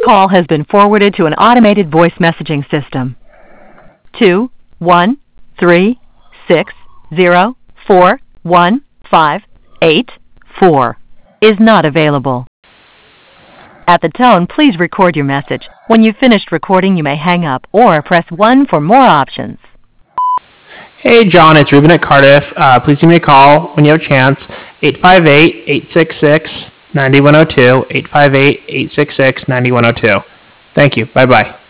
call has been forwarded to an automated voice messaging system. 213604158 is not available. At the tone, please record your message. When you've finished recording, you may hang up or press 1 for more options. Hey, John, it's Ruben at Cardiff. Please give me a call when you have a chance. 858-866-9102, 858-866-9102. Thank you. Bye-bye.